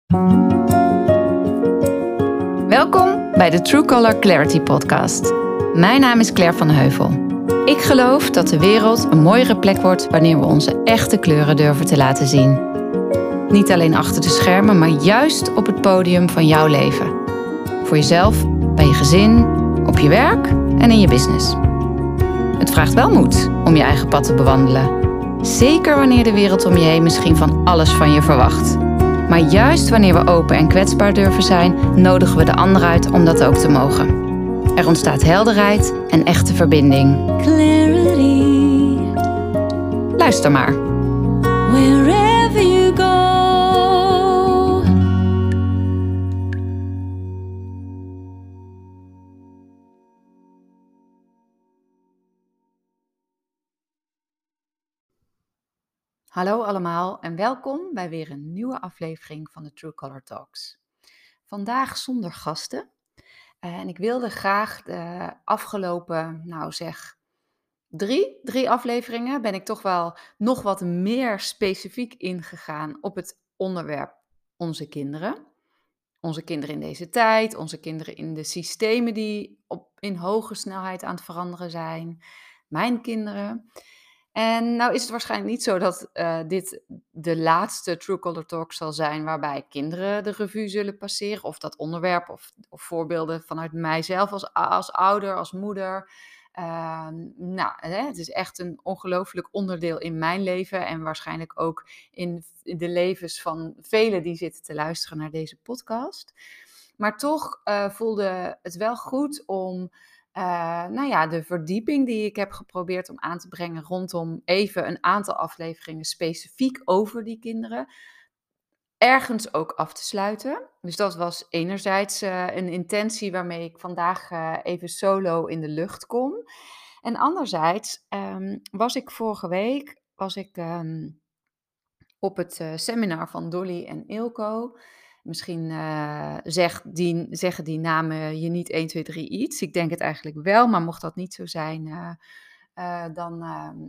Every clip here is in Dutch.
Welkom bij de True Color Clarity Podcast. Mijn naam is Claire van Heuvel. Ik geloof dat de wereld een mooiere plek wordt wanneer we onze echte kleuren durven te laten zien. Niet alleen achter de schermen, maar juist op het podium van jouw leven. Voor jezelf, bij je gezin, op je werk en in je business. Het vraagt wel moed om je eigen pad te bewandelen. Zeker wanneer de wereld om je heen misschien van alles van je verwacht. Maar juist wanneer we open en kwetsbaar durven zijn, nodigen we de ander uit om dat ook te mogen. Er ontstaat helderheid en echte verbinding. Clarity. Luister maar. Wherever you go. Hallo allemaal en welkom bij weer een nieuwe aflevering van de True Color Talks. Vandaag zonder gasten. En ik wilde graag de afgelopen, drie afleveringen ben ik toch wel nog wat meer specifiek ingegaan op het onderwerp onze kinderen. Onze kinderen in deze tijd, onze kinderen in de systemen die in hoge snelheid aan het veranderen zijn, mijn kinderen. En nou is het waarschijnlijk niet zo dat dit de laatste True Color Talk zal zijn waarbij kinderen de revue zullen passeren. Of dat onderwerp of voorbeelden vanuit mijzelf als ouder, als moeder. Het is echt een ongelooflijk onderdeel in mijn leven. En waarschijnlijk ook in de levens van velen die zitten te luisteren naar deze podcast. Maar toch voelde het wel goed om de verdieping die ik heb geprobeerd om aan te brengen rondom even een aantal afleveringen specifiek over die kinderen, ergens ook af te sluiten. Dus dat was enerzijds een intentie waarmee ik vandaag even solo in de lucht kom. En anderzijds was ik vorige week op het seminar van Dolly en Ilko. Misschien zeggen die namen je niet 1, 2, 3 iets. Ik denk het eigenlijk wel, maar mocht dat niet zo zijn, dan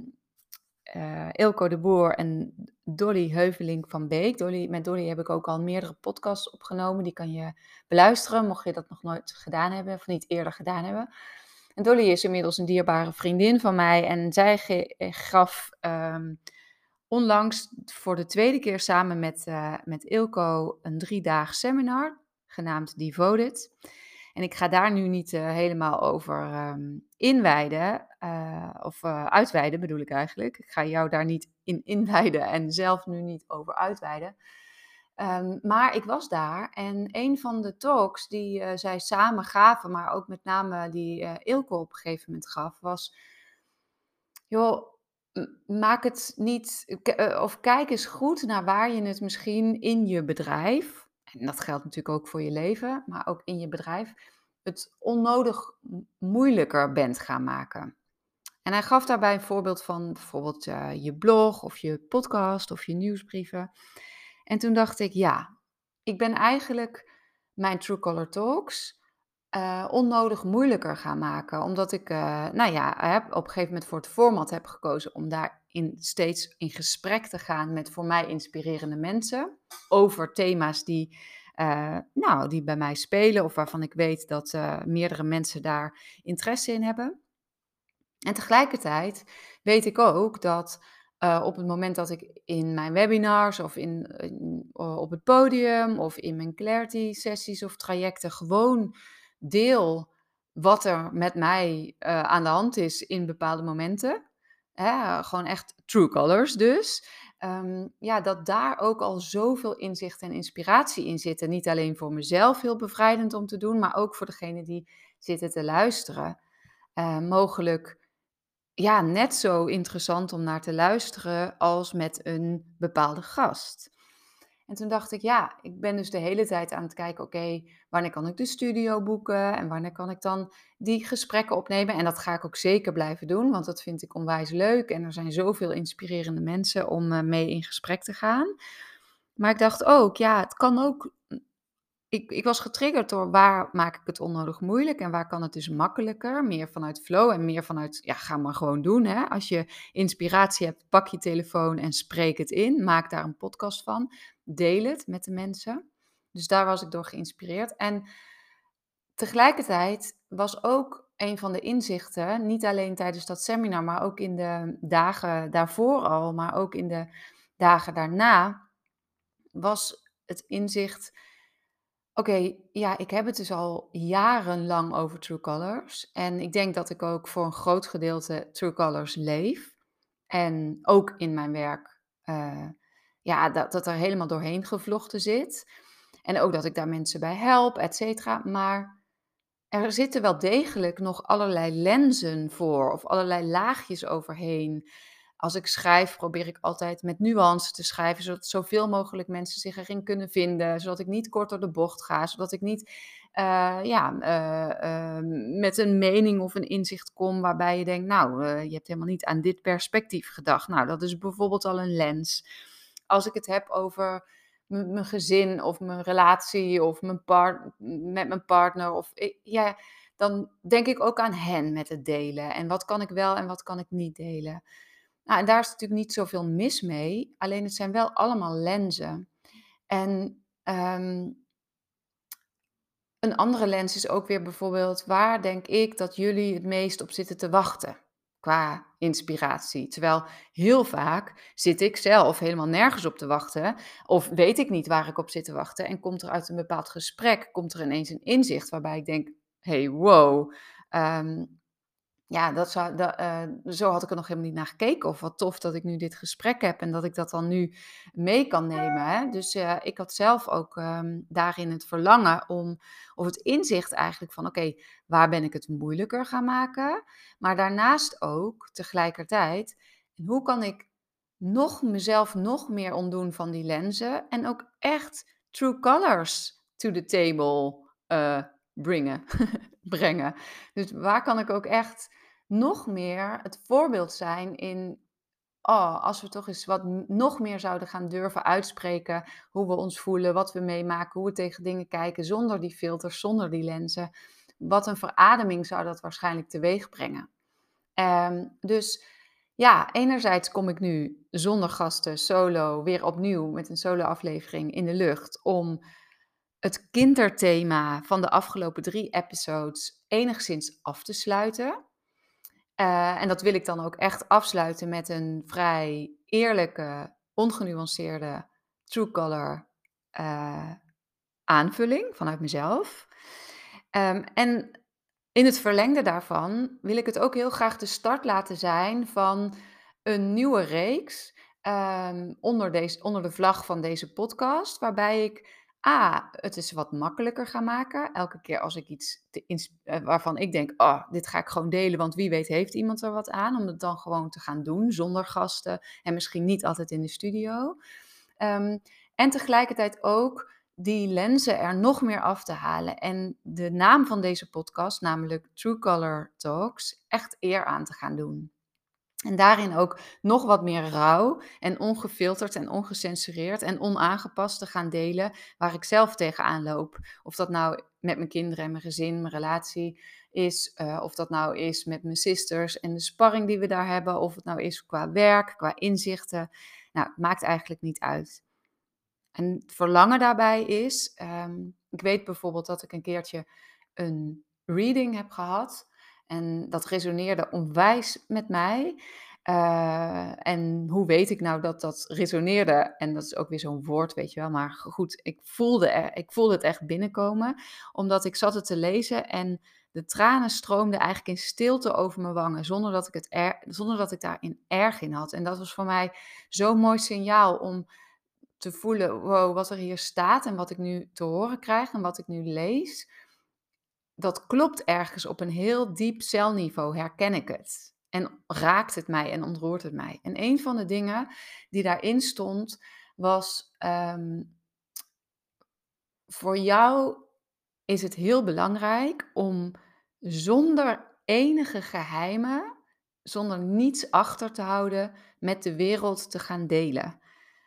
Ilko de Boer en Dolly Heuvelink van Beek. Met Dolly heb ik ook al meerdere podcasts opgenomen. Die kan je beluisteren, mocht je dat nog nooit gedaan hebben of niet eerder gedaan hebben. En Dolly is inmiddels een dierbare vriendin van mij en zij gaf onlangs voor de tweede keer samen met Ilko een 3-daags seminar, genaamd Devoted. En ik ga daar nu niet helemaal over inwijden, uitweiden bedoel ik eigenlijk. Ik ga jou daar niet in inwijden en zelf nu niet over uitweiden. Maar ik was daar en een van de talks die zij samen gaven, maar ook met name die Ilko op een gegeven moment gaf, was, joh, maak het niet, of kijk eens goed naar waar je het misschien in je bedrijf, en dat geldt natuurlijk ook voor je leven, maar ook in je bedrijf, het onnodig moeilijker bent gaan maken. En hij gaf daarbij een voorbeeld van bijvoorbeeld je blog of je podcast of je nieuwsbrieven. En toen dacht ik, ja, ik ben eigenlijk mijn True Color Talks onnodig moeilijker gaan maken. Omdat ik op een gegeven moment voor het format heb gekozen om daarin steeds in gesprek te gaan met voor mij inspirerende mensen over thema's die bij mij spelen of waarvan ik weet dat meerdere mensen daar interesse in hebben. En tegelijkertijd weet ik ook dat op het moment dat ik in mijn webinars of op het podium of in mijn clarity sessies of trajecten gewoon deel wat er met mij aan de hand is in bepaalde momenten. Gewoon echt true colors dus. Dat daar ook al zoveel inzicht en inspiratie in zitten. Niet alleen voor mezelf heel bevrijdend om te doen, maar ook voor degene die zitten te luisteren. Mogelijk net zo interessant om naar te luisteren als met een bepaalde gast. En toen dacht ik, ik ben dus de hele tijd aan het kijken, oké, wanneer kan ik de studio boeken en wanneer kan ik dan die gesprekken opnemen? En dat ga ik ook zeker blijven doen, want dat vind ik onwijs leuk en er zijn zoveel inspirerende mensen om mee in gesprek te gaan. Maar ik dacht ook, het kan ook. Ik was getriggerd door waar maak ik het onnodig moeilijk en waar kan het dus makkelijker, meer vanuit flow en meer vanuit, ga maar gewoon doen. Hè? Als je inspiratie hebt, pak je telefoon en spreek het in. Maak daar een podcast van. Deel het met de mensen. Dus daar was ik door geïnspireerd. En tegelijkertijd was ook een van de inzichten, niet alleen tijdens dat seminar, maar ook in de dagen daarvoor al, maar ook in de dagen daarna, was het inzicht: oké, ja, ik heb het dus al jarenlang over True Colors. En ik denk dat ik ook voor een groot gedeelte True Colors leef. En ook in mijn werk, ja, dat er helemaal doorheen gevlochten zit. En ook dat ik daar mensen bij help, et cetera. Maar er zitten wel degelijk nog allerlei lenzen voor of allerlei laagjes overheen. Als ik schrijf, probeer ik altijd met nuance te schrijven, zodat zoveel mogelijk mensen zich erin kunnen vinden. Zodat ik niet kort door de bocht ga, zodat ik niet met een mening of een inzicht kom waarbij je denkt, nou, je hebt helemaal niet aan dit perspectief gedacht. Nou, dat is bijvoorbeeld al een lens. Als ik het heb over mijn gezin of mijn relatie of met mijn partner. Ja, dan denk ik ook aan hen met het delen. En wat kan ik wel en wat kan ik niet delen. Nou, en daar is natuurlijk niet zoveel mis mee. Alleen het zijn wel allemaal lenzen. En een andere lens is ook weer bijvoorbeeld: waar denk ik dat jullie het meest op zitten te wachten qua inspiratie? Terwijl heel vaak zit ik zelf helemaal nergens op te wachten of weet ik niet waar ik op zit te wachten en komt er uit een bepaald gesprek, komt er ineens een inzicht waarbij ik denk: hey, wow, ehm, ja, zo had ik er nog helemaal niet naar gekeken. Of wat tof dat ik nu dit gesprek heb en dat ik dat dan nu mee kan nemen. Hè? Dus ik had zelf ook daarin het verlangen of het inzicht eigenlijk van: oké, waar ben ik het moeilijker gaan maken? Maar daarnaast ook tegelijkertijd, en hoe kan ik mezelf nog meer ontdoen van die lenzen en ook echt true colors to the table brengen. brengen. Dus waar kan ik ook echt nog meer het voorbeeld zijn in: oh, als we toch eens nog meer zouden gaan durven uitspreken hoe we ons voelen, wat we meemaken, hoe we tegen dingen kijken, zonder die filters, zonder die lenzen. Wat een verademing zou dat waarschijnlijk teweeg brengen. Dus ja, enerzijds kom ik nu zonder gasten solo weer opnieuw met een solo-aflevering in de lucht om het kinderthema van de afgelopen 3 episodes enigszins af te sluiten. En dat wil ik dan ook echt afsluiten met een vrij eerlijke, ongenuanceerde true color aanvulling vanuit mezelf. En in het verlengde daarvan wil ik het ook heel graag de start laten zijn van een nieuwe reeks onder de vlag van deze podcast, waarbij ik het is wat makkelijker ga maken. Elke keer als ik iets waarvan ik denk: oh, dit ga ik gewoon delen, want wie weet heeft iemand er wat aan, om het dan gewoon te gaan doen zonder gasten en misschien niet altijd in de studio. En tegelijkertijd ook die lenzen er nog meer af te halen en de naam van deze podcast, namelijk True Color Talks, echt eer aan te gaan doen. En daarin ook nog wat meer rauw en ongefilterd en ongecensureerd en onaangepast te gaan delen waar ik zelf tegenaan loop. Of dat nou met mijn kinderen en mijn gezin, mijn relatie is, of dat nou is met mijn sisters en de sparring die we daar hebben, of het nou is qua werk, qua inzichten. Nou, het maakt eigenlijk niet uit. En het verlangen daarbij is, ik weet bijvoorbeeld dat ik een keertje een reading heb gehad en dat resoneerde onwijs met mij. En hoe weet ik nou dat dat resoneerde? En dat is ook weer zo'n woord, weet je wel. Maar goed, ik voelde het echt binnenkomen, omdat ik zat het te lezen en de tranen stroomden eigenlijk in stilte over mijn wangen, zonder dat ik daarin erg in had. En dat was voor mij zo'n mooi signaal om te voelen: wow, wat er hier staat en wat ik nu te horen krijg en wat ik nu lees, dat klopt ergens op een heel diep celniveau, herken ik het. En raakt het mij en ontroert het mij. En een van de dingen die daarin stond was: voor jou is het heel belangrijk om zonder enige geheimen, zonder niets achter te houden, met de wereld te gaan delen.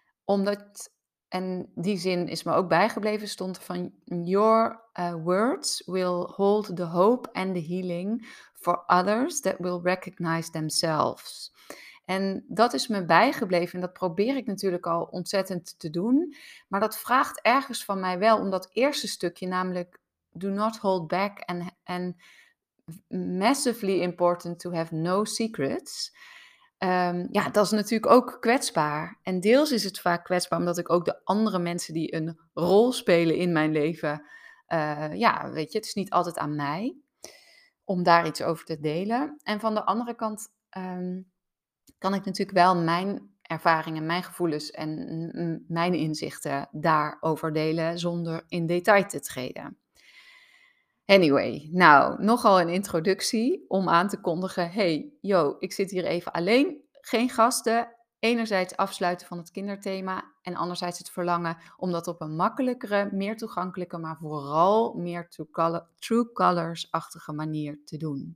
En die zin is me ook bijgebleven, stond er van: Your words will hold the hope and the healing for others that will recognize themselves. En dat is me bijgebleven en dat probeer ik natuurlijk al ontzettend te doen. Maar dat vraagt ergens van mij wel om dat eerste stukje, namelijk do not hold back and massively important to have no secrets. Ja, dat is natuurlijk ook kwetsbaar. En deels is het vaak kwetsbaar omdat ik ook de andere mensen die een rol spelen in mijn leven, ja, weet je, het is niet altijd aan mij om daar iets over te delen. En van de andere kant kan ik natuurlijk wel mijn ervaringen, mijn gevoelens en mijn inzichten daarover delen zonder in detail te treden. Anyway, nou, nogal een introductie om aan te kondigen: hey, yo, ik zit hier even alleen, geen gasten. Enerzijds afsluiten van het kinderthema en anderzijds het verlangen om dat op een makkelijkere, meer toegankelijke, maar vooral meer true colors-achtige manier te doen.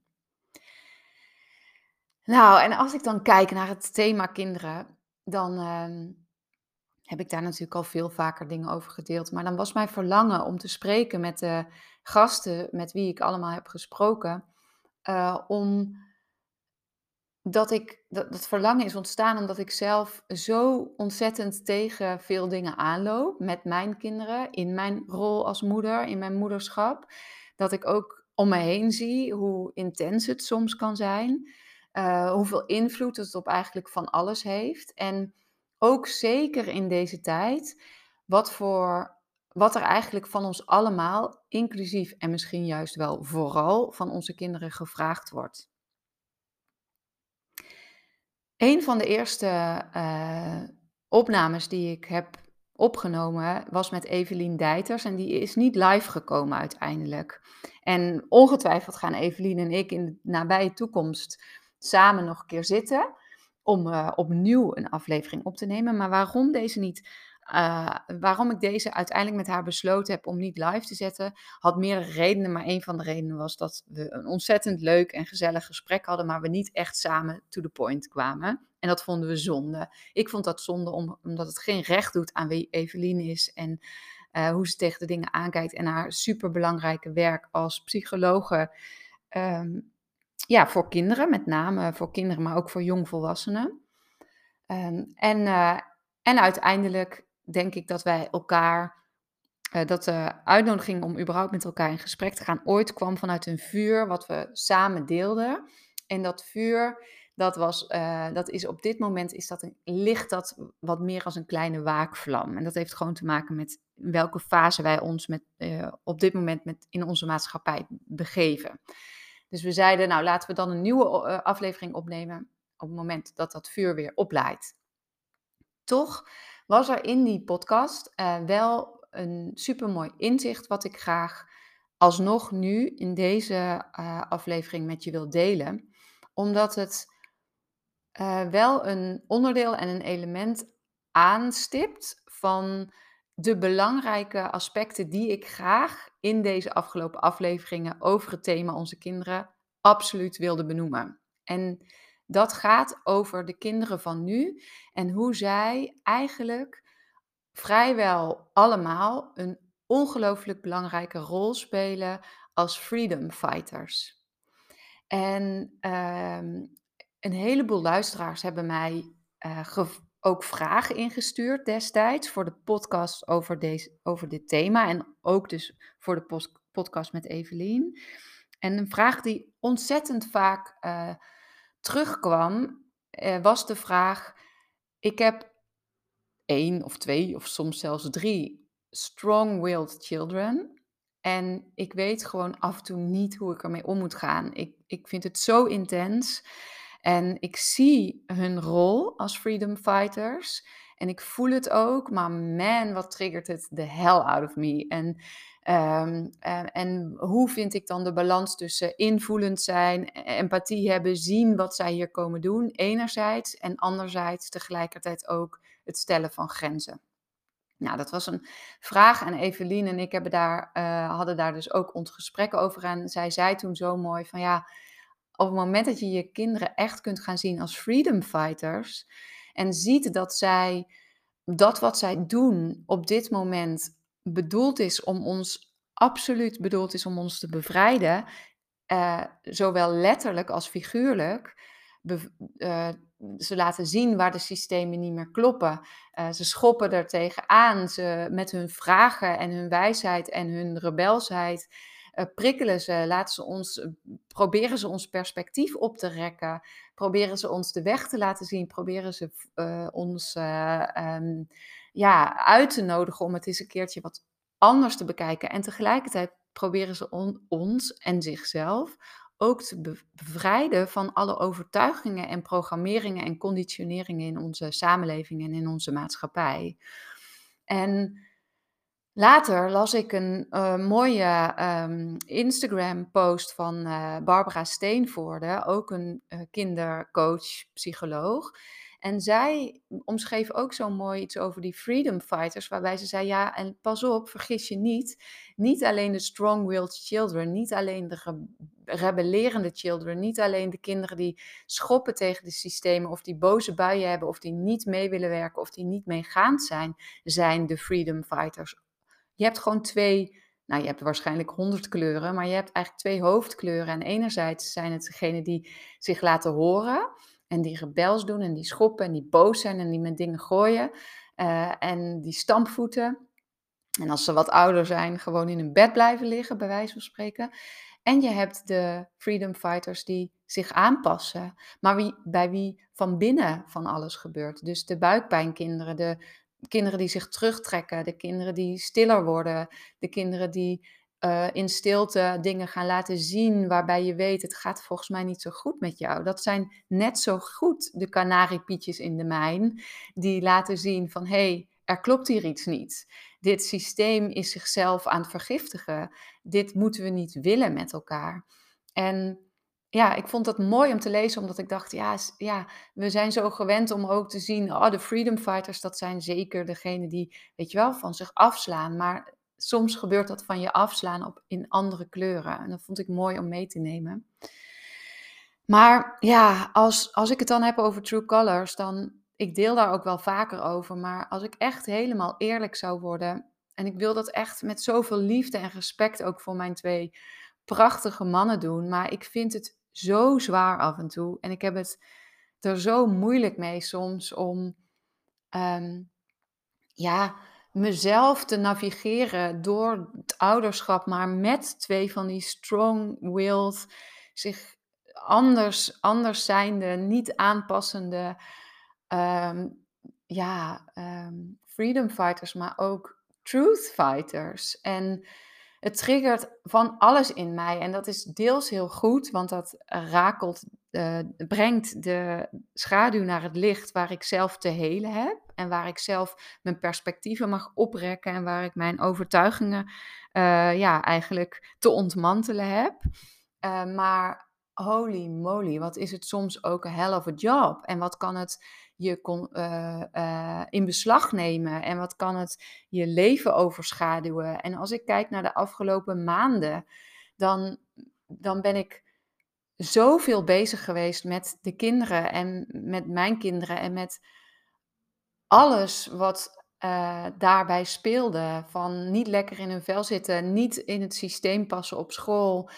Nou, en als ik dan kijk naar het thema kinderen, dan heb ik daar natuurlijk al veel vaker dingen over gedeeld. Maar dan was mijn verlangen om te spreken met de gasten met wie ik allemaal heb gesproken, om dat verlangen is ontstaan omdat ik zelf zo ontzettend tegen veel dingen aanloop met mijn kinderen, in mijn rol als moeder, in mijn moederschap. Dat ik ook om me heen zie hoe intens het soms kan zijn, hoeveel invloed het op eigenlijk van alles heeft. En ook zeker in deze tijd, wat er eigenlijk van ons allemaal, inclusief en misschien juist wel vooral van onze kinderen gevraagd wordt. Een van de eerste opnames die ik heb opgenomen was met Evelien Dijters en die is niet live gekomen uiteindelijk. En ongetwijfeld gaan Evelien en ik in de nabije toekomst samen nog een keer zitten om opnieuw een aflevering op te nemen. Maar waarom ik deze uiteindelijk met haar besloten heb om niet live te zetten, had meerdere redenen. Maar een van de redenen was dat we een ontzettend leuk en gezellig gesprek hadden, maar we niet echt samen to the point kwamen. En dat vonden we zonde. Ik vond dat zonde omdat het geen recht doet aan wie Evelien is en hoe ze tegen de dingen aankijkt en haar superbelangrijke werk als psychologe. Ja, voor kinderen, met name voor kinderen, maar ook voor jongvolwassenen. En uiteindelijk denk ik dat wij elkaar, dat de uitnodiging om überhaupt met elkaar in gesprek te gaan ooit kwam vanuit een vuur wat we samen deelden. En dat vuur, dat is op dit moment ligt dat wat meer als een kleine waakvlam. En dat heeft gewoon te maken met in welke fase wij ons op dit moment in onze maatschappij begeven. Dus we zeiden, nou laten we dan een nieuwe aflevering opnemen op het moment dat dat vuur weer oplaait. Toch was er in die podcast wel een supermooi inzicht wat ik graag alsnog nu in deze aflevering met je wil delen. Omdat het wel een onderdeel en een element aanstipt van de belangrijke aspecten die ik graag in deze afgelopen afleveringen over het thema onze kinderen absoluut wilde benoemen. En dat gaat over de kinderen van nu en hoe zij eigenlijk vrijwel allemaal een ongelooflijk belangrijke rol spelen als freedom fighters. En een heleboel luisteraars hebben mij ook vragen ingestuurd destijds voor de podcast over dit thema en ook dus voor de podcast met Evelien. En een vraag die ontzettend vaak terugkwam, was de vraag: ik heb 1 of 2 of soms zelfs 3 strong-willed children. En ik weet gewoon af en toe niet hoe ik ermee om moet gaan. Ik vind het zo intens. En ik zie hun rol als freedom fighters. En ik voel het ook. Maar man, wat triggert het the hell out of me. En hoe vind ik dan de balans tussen invoelend zijn, empathie hebben, zien wat zij hier komen doen, enerzijds. En anderzijds tegelijkertijd ook het stellen van grenzen. Nou, dat was een vraag en Evelien en ik hadden daar dus ook ons gesprek over. En zij zei toen zo mooi van ja, op het moment dat je je kinderen echt kunt gaan zien als freedom fighters en ziet dat wat zij doen op dit moment absoluut bedoeld is om ons te bevrijden, zowel letterlijk als figuurlijk, bev- eh, ze laten zien waar de systemen niet meer kloppen. Ze schoppen er tegenaan. Ze, met hun vragen en hun wijsheid en hun rebelsheid prikkelen ze, proberen ze ons perspectief op te rekken. Proberen ze ons de weg te laten zien. Proberen ze ons uit te nodigen om het eens een keertje wat anders te bekijken. En tegelijkertijd proberen ze ons en zichzelf ook te bevrijden van alle overtuigingen en programmeringen en conditioneringen in onze samenleving en in onze maatschappij. En later las ik een mooie Instagram-post van Barbara Steenvoorde, ook een kindercoach, psycholoog. En zij omschreef ook zo mooi iets over die freedom fighters, waarbij ze zei, ja, en pas op, vergis je niet, niet alleen de strong-willed children, niet alleen de rebellerende children, niet alleen de kinderen die schoppen tegen de systemen of die boze buien hebben of die niet mee willen werken of die niet meegaand zijn de freedom fighters. Je hebt gewoon je hebt waarschijnlijk 100 kleuren, maar je hebt eigenlijk 2 hoofdkleuren. En enerzijds zijn het degenen die zich laten horen en die rebels doen en die schoppen en die boos zijn en die met dingen gooien, en die stampvoeten. En als ze wat ouder zijn, gewoon in hun bed blijven liggen, bij wijze van spreken. En je hebt de freedom fighters die zich aanpassen, maar bij wie van binnen van alles gebeurt. Dus de buikpijnkinderen, de kinderen die zich terugtrekken, de kinderen die stiller worden, de kinderen die in stilte dingen gaan laten zien waarbij je weet, het gaat volgens mij niet zo goed met jou. Dat zijn net zo goed de kanariepietjes in de mijn, die laten zien van, hé, er klopt hier iets niet. Dit systeem is zichzelf aan het vergiftigen. Dit moeten we niet willen met elkaar. En ja, ik vond dat mooi om te lezen, omdat ik dacht, ja, we zijn zo gewend om ook te zien, oh, de freedom fighters, dat zijn zeker degenen die, weet je wel, van zich afslaan. Maar soms gebeurt dat van je afslaan in andere kleuren. En dat vond ik mooi om mee te nemen. Maar ja, als ik het dan heb over True Colors, dan, ik deel daar ook wel vaker over, maar als ik echt helemaal eerlijk zou worden, en ik wil dat echt met zoveel liefde en respect ook voor mijn 2 prachtige mannen doen, maar ik vind het zo zwaar af en toe en ik heb het er zo moeilijk mee soms om, ehm, ja, mezelf te navigeren door het ouderschap, maar met 2 van die strong-willed, zich anders zijnde, niet aanpassende, ehm, freedom fighters, maar ook truth fighters. En het triggert van alles in mij. En dat is deels heel goed, want dat brengt de schaduw naar het licht waar ik zelf te helen heb. En waar ik zelf mijn perspectieven mag oprekken. En waar ik mijn overtuigingen eigenlijk te ontmantelen heb. Maar holy moly, wat is het soms ook een hell of a job. En wat kan het je in beslag nemen. En wat kan het je leven overschaduwen. En als ik kijk naar de afgelopen maanden, dan ben ik zoveel bezig geweest met de kinderen en met mijn kinderen en met alles wat daarbij speelde. Van niet lekker in hun vel zitten, niet in het systeem passen op school.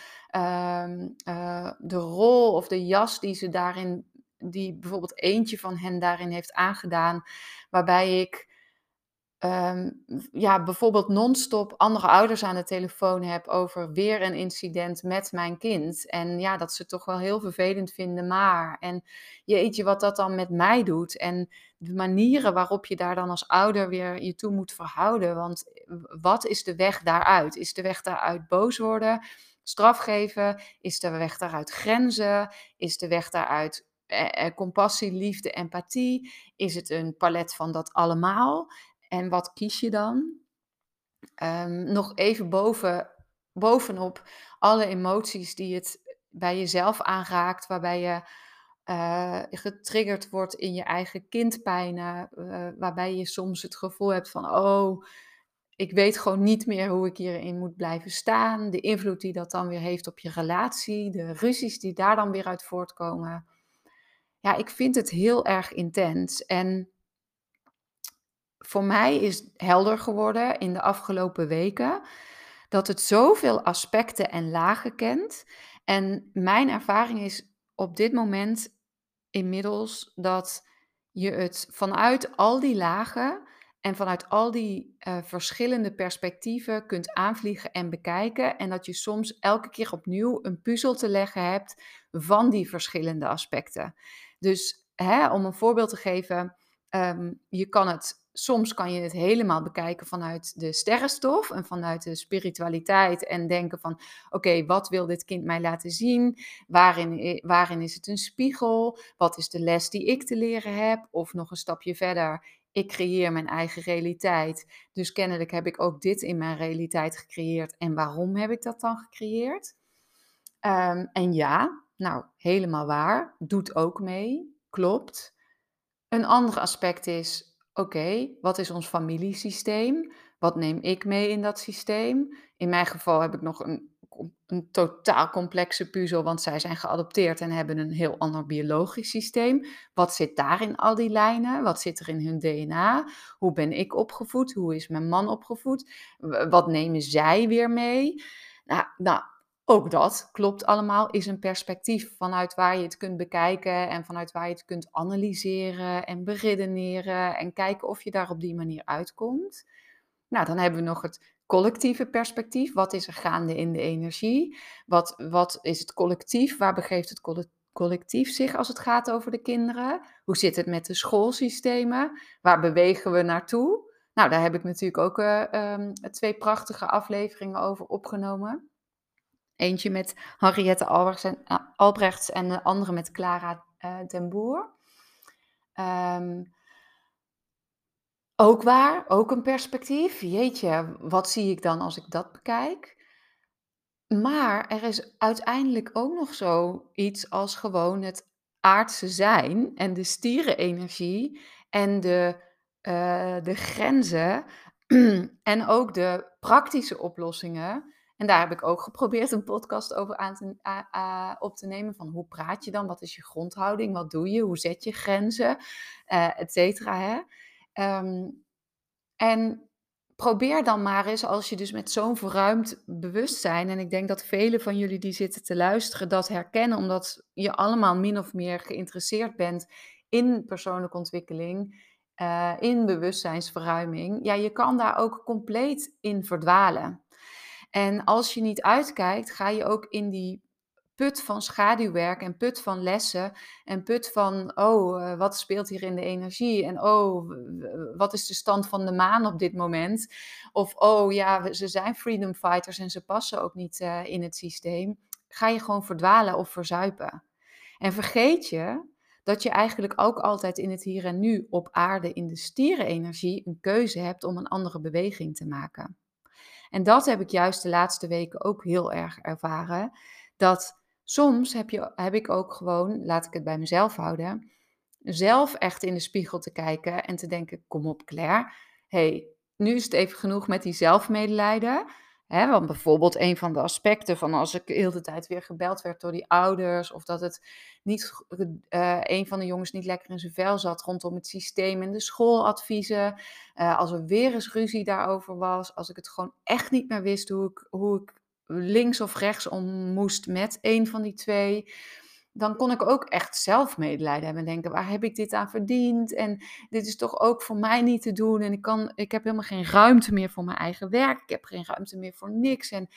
De rol of de jas die ze daarin, die bijvoorbeeld eentje van hen daarin heeft aangedaan, waarbij ik bijvoorbeeld non-stop andere ouders aan de telefoon heb over weer een incident met mijn kind. En ja, dat ze het toch wel heel vervelend vinden, maar. En jeetje, wat dat dan met mij doet. En de manieren waarop je daar dan als ouder weer je toe moet verhouden. Want wat is de weg daaruit? Is de weg daaruit boos worden, straf geven? Is de weg daaruit grenzen? Is de weg daaruit compassie, liefde, empathie? Is het een palet van dat allemaal? En wat kies je dan? Nog even bovenop alle emoties die het bij jezelf aanraakt, waarbij je getriggerd wordt in je eigen kindpijnen, waarbij je soms het gevoel hebt van, oh, ik weet gewoon niet meer hoe ik hierin moet blijven staan. De invloed die dat dan weer heeft op je relatie, de ruzies die daar dan weer uit voortkomen. Ja, ik vind het heel erg intens. En voor mij is helder geworden in de afgelopen weken dat het zoveel aspecten en lagen kent. En mijn ervaring is op dit moment inmiddels dat je het vanuit al die lagen en vanuit al die verschillende perspectieven kunt aanvliegen en bekijken. En dat je soms elke keer opnieuw een puzzel te leggen hebt van die verschillende aspecten. Dus om een voorbeeld te geven, soms kan je het helemaal bekijken vanuit de sterrenstof en vanuit de spiritualiteit en denken van, oké, wat wil dit kind mij laten zien? Waarin is het een spiegel? Wat is de les die ik te leren heb? Of nog een stapje verder, ik creëer mijn eigen realiteit. Dus kennelijk heb ik ook dit in mijn realiteit gecreëerd. En waarom heb ik dat dan gecreëerd? En ja, nou, helemaal waar. Doet ook mee. Klopt. Een ander aspect is, oké, wat is ons familiesysteem? Wat neem ik mee in dat systeem? In mijn geval heb ik nog een totaal complexe puzzel, want zij zijn geadopteerd en hebben een heel ander biologisch systeem. Wat zit daar in al die lijnen? Wat zit er in hun DNA? Hoe ben ik opgevoed? Hoe is mijn man opgevoed? Wat nemen zij weer mee? Nou, ook dat klopt allemaal, is een perspectief vanuit waar je het kunt bekijken en vanuit waar je het kunt analyseren en beredeneren en kijken of je daar op die manier uitkomt. Nou, dan hebben we nog het collectieve perspectief. Wat is er gaande in de energie? Wat is het collectief? Waar begeeft het collectief zich als het gaat over de kinderen? Hoe zit het met de schoolsystemen? Waar bewegen we naartoe? Nou, daar heb ik natuurlijk ook 2 prachtige afleveringen over opgenomen. Eentje met Henriette Albrechts en de andere met Clara den Boer. Ook waar, ook een perspectief. Jeetje, wat zie ik dan als ik dat bekijk? Maar er is uiteindelijk ook nog zoiets als gewoon het aardse zijn en de stierenenergie en de grenzen en ook de praktische oplossingen. En daar heb ik ook geprobeerd een podcast over op te nemen. Van hoe praat je dan? Wat is je grondhouding? Wat doe je? Hoe zet je grenzen? Et cetera. Hè? En probeer dan maar eens, als je dus met zo'n verruimd bewustzijn, en ik denk dat velen van jullie die zitten te luisteren dat herkennen, omdat je allemaal min of meer geïnteresseerd bent in persoonlijke ontwikkeling, in bewustzijnsverruiming. Ja, je kan daar ook compleet in verdwalen. En als je niet uitkijkt, ga je ook in die put van schaduwwerk en put van lessen en put van, wat speelt hier in de energie? En wat is de stand van de maan op dit moment? Of, ja, ze zijn freedom fighters en ze passen ook niet in het systeem. Ga je gewoon verdwalen of verzuipen. En vergeet je dat je eigenlijk ook altijd in het hier en nu op aarde in de stierenenergie een keuze hebt om een andere beweging te maken. En dat heb ik juist de laatste weken ook heel erg ervaren. Dat soms heb ik ook gewoon, laat ik het bij mezelf houden, zelf echt in de spiegel te kijken en te denken, kom op Claire, hey, nu is het even genoeg met die zelfmedelijden. Want bijvoorbeeld een van de aspecten van als ik de hele tijd weer gebeld werd door die ouders, of dat het niet, een van de jongens niet lekker in zijn vel zat rondom het systeem en de schooladviezen. Als er weer eens ruzie daarover was, als ik het gewoon echt niet meer wist hoe ik links of rechts om moest met een van die twee, dan kon ik ook echt zelf medelijden hebben en denken, waar heb ik dit aan verdiend? En dit is toch ook voor mij niet te doen. En ik heb helemaal geen ruimte meer voor mijn eigen werk. Ik heb geen ruimte meer voor niks. En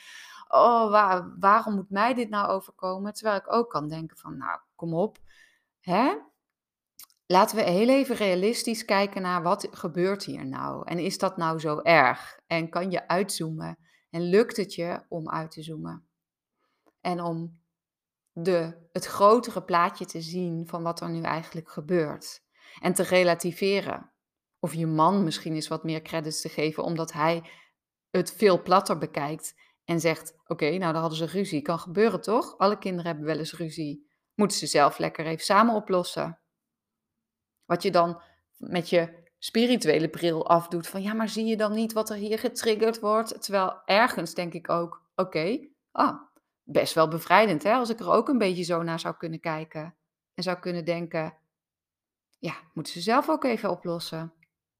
waarom moet mij dit nou overkomen? Terwijl ik ook kan denken van, nou, kom op. Hè? Laten we heel even realistisch kijken naar wat gebeurt hier nou? En is dat nou zo erg? En kan je uitzoomen? En lukt het je om uit te zoomen? En om het grotere plaatje te zien van wat er nu eigenlijk gebeurt. En te relativeren. Of je man misschien eens wat meer credits te geven, omdat hij het veel platter bekijkt en zegt, oké, nou dan hadden ze ruzie. Kan gebeuren toch? Alle kinderen hebben wel eens ruzie. Moeten ze zelf lekker even samen oplossen. Wat je dan met je spirituele bril afdoet van, ja, maar zie je dan niet wat er hier getriggerd wordt? Terwijl ergens denk ik ook, oké, best wel bevrijdend, hè? Als ik er ook een beetje zo naar zou kunnen kijken. En zou kunnen denken, ja, moeten ze zelf ook even oplossen.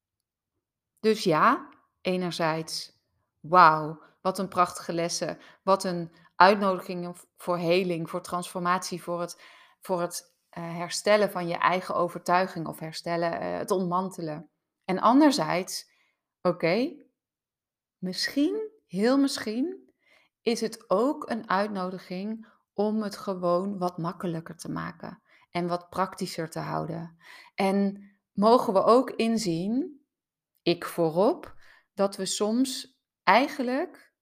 Dus ja, enerzijds, wauw, wat een prachtige lessen. Wat een uitnodiging voor heling, voor transformatie, voor het herstellen van je eigen overtuiging of herstellen, het ontmantelen. En anderzijds, oké, misschien, heel misschien, is het ook een uitnodiging om het gewoon wat makkelijker te maken en wat praktischer te houden. En mogen we ook inzien, ik voorop, dat we soms eigenlijk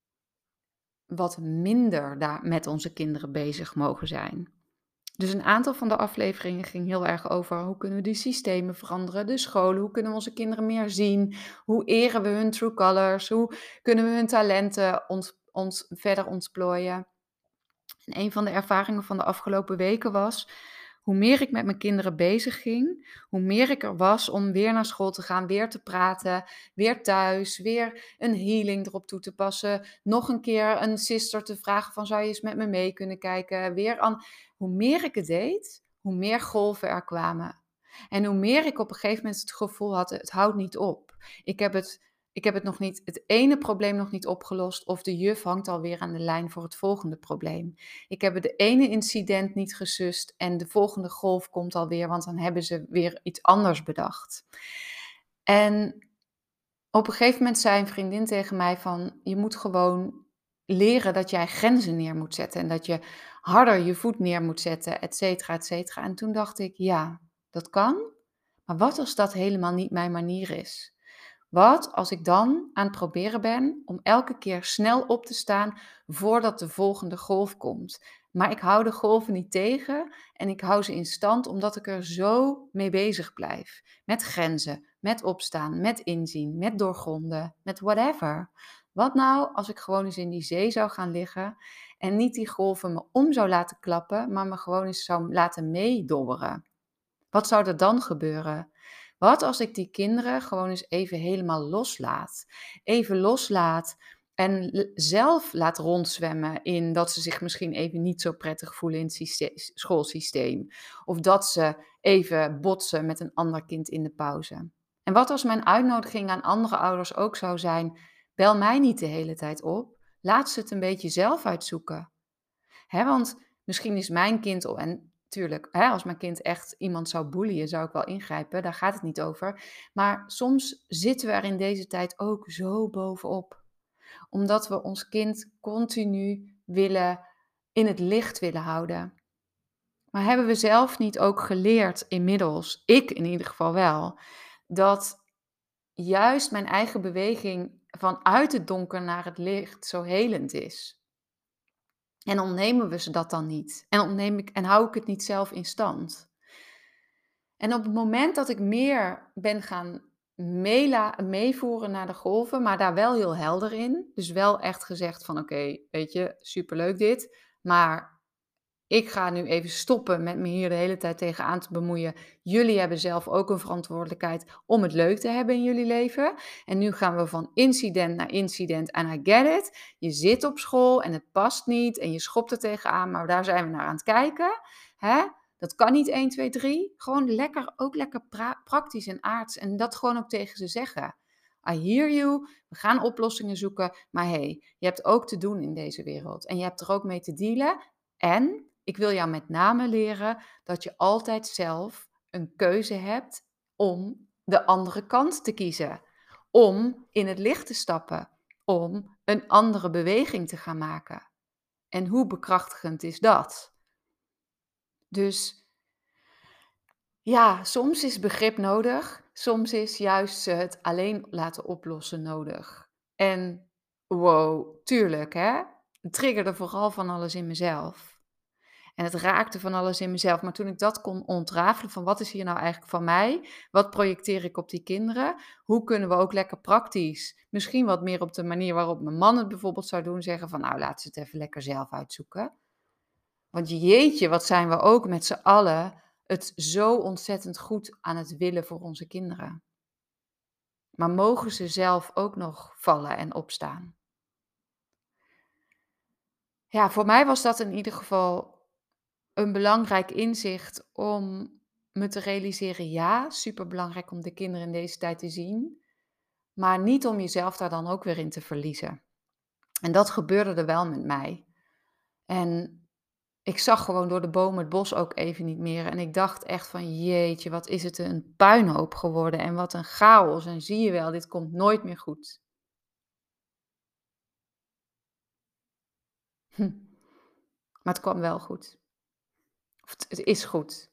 wat minder daar met onze kinderen bezig mogen zijn. Dus een aantal van de afleveringen ging heel erg over hoe kunnen we die systemen veranderen, de scholen, hoe kunnen we onze kinderen meer zien, hoe eren we hun true colors, hoe kunnen we hun talenten verder ontplooien. En een van de ervaringen van de afgelopen weken was, hoe meer ik met mijn kinderen bezig ging, hoe meer ik er was om weer naar school te gaan, weer te praten, weer thuis, weer een healing erop toe te passen, nog een keer een sister te vragen van zou je eens met me mee kunnen kijken, weer aan. Hoe meer ik het deed, hoe meer golven er kwamen. En hoe meer ik op een gegeven moment het gevoel had, het houdt niet op. Ik heb het nog niet, het ene probleem nog niet opgelost of de juf hangt alweer aan de lijn voor het volgende probleem. Ik heb het ene incident niet gesust en de volgende golf komt alweer, want dan hebben ze weer iets anders bedacht. En op een gegeven moment zei een vriendin tegen mij van, je moet gewoon leren dat jij grenzen neer moet zetten en dat je harder je voet neer moet zetten, et cetera, et cetera. En toen dacht ik, ja, dat kan, maar wat als dat helemaal niet mijn manier is? Wat als ik dan aan het proberen ben om elke keer snel op te staan voordat de volgende golf komt? Maar ik hou de golven niet tegen en ik hou ze in stand omdat ik er zo mee bezig blijf. Met grenzen, met opstaan, met inzien, met doorgronden, met whatever. Wat nou als ik gewoon eens in die zee zou gaan liggen en niet die golven me om zou laten klappen, maar me gewoon eens zou laten meedobberen? Wat zou er dan gebeuren? Wat als ik die kinderen gewoon eens even helemaal loslaat? Even loslaat en zelf laat rondzwemmen in dat ze zich misschien even niet zo prettig voelen in het schoolsysteem. Of dat ze even botsen met een ander kind in de pauze. En wat als mijn uitnodiging aan andere ouders ook zou zijn: bel mij niet de hele tijd op. Laat ze het een beetje zelf uitzoeken. Want misschien is mijn kind, en tuurlijk, als mijn kind echt iemand zou boeien, zou ik wel ingrijpen, daar gaat het niet over. Maar soms zitten we er in deze tijd ook zo bovenop. Omdat we ons kind continu in het licht willen houden. Maar hebben we zelf niet ook geleerd inmiddels, ik in ieder geval wel, dat juist mijn eigen beweging vanuit het donker naar het licht zo helend is? En ontnemen we ze dat dan niet? En hou ik het niet zelf in stand? En op het moment dat ik meer ben gaan meevoeren naar de golven, maar daar wel heel helder in. Dus wel echt gezegd van oké, weet je, superleuk dit. Maar ik ga nu even stoppen met me hier de hele tijd tegenaan te bemoeien. Jullie hebben zelf ook een verantwoordelijkheid om het leuk te hebben in jullie leven. En nu gaan we van incident naar incident en I get it. Je zit op school en het past niet en je schopt er tegenaan, maar daar zijn we naar aan het kijken. Hè? Dat kan niet 1, 2, 3. Gewoon lekker, ook lekker praktisch en aards. En dat gewoon ook tegen ze zeggen. I hear you, we gaan oplossingen zoeken. Maar hey, je hebt ook te doen in deze wereld. En je hebt er ook mee te dealen. En ik wil jou met name leren dat je altijd zelf een keuze hebt om de andere kant te kiezen. Om in het licht te stappen. Om een andere beweging te gaan maken. En hoe bekrachtigend is dat? Dus ja, soms is begrip nodig. Soms is juist het alleen laten oplossen nodig. En wow, tuurlijk hè. Het triggerde vooral van alles in mezelf. En het raakte van alles in mezelf. Maar toen ik dat kon ontrafelen van wat is hier nou eigenlijk van mij? Wat projecteer ik op die kinderen? Hoe kunnen we ook lekker praktisch, misschien wat meer op de manier waarop mijn man het bijvoorbeeld zou doen, zeggen van nou laat ze het even lekker zelf uitzoeken. Want jeetje, wat zijn we ook met z'n allen het zo ontzettend goed aan het willen voor onze kinderen. Maar mogen ze zelf ook nog vallen en opstaan? Ja, voor mij was dat in ieder geval een belangrijk inzicht om me te realiseren, ja, superbelangrijk om de kinderen in deze tijd te zien, maar niet om jezelf daar dan ook weer in te verliezen. En dat gebeurde er wel met mij. En Ik zag gewoon door de bomen het bos ook even niet meer. En ik dacht echt van jeetje, wat is het een puinhoop geworden en wat een chaos. En zie je wel, dit komt nooit meer goed. Hm. Maar het kwam wel goed. Of het is goed.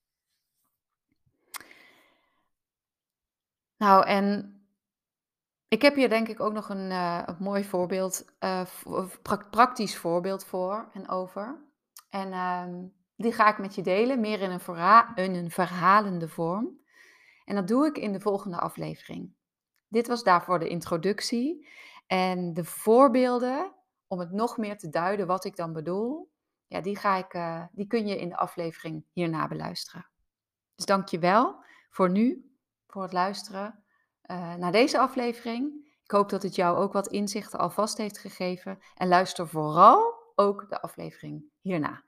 Nou, en ik heb hier denk ik ook nog een mooi voorbeeld, of praktisch voorbeeld voor en over. En die ga ik met je delen, meer in een verhalende vorm. En dat doe ik in de volgende aflevering. Dit was daarvoor de introductie. En de voorbeelden, om het nog meer te duiden wat ik dan bedoel, ja, die kun je in de aflevering hierna beluisteren. Dus dank je wel voor nu, voor het luisteren naar deze aflevering. Ik hoop dat het jou ook wat inzichten alvast heeft gegeven. En luister vooral ook de aflevering hierna.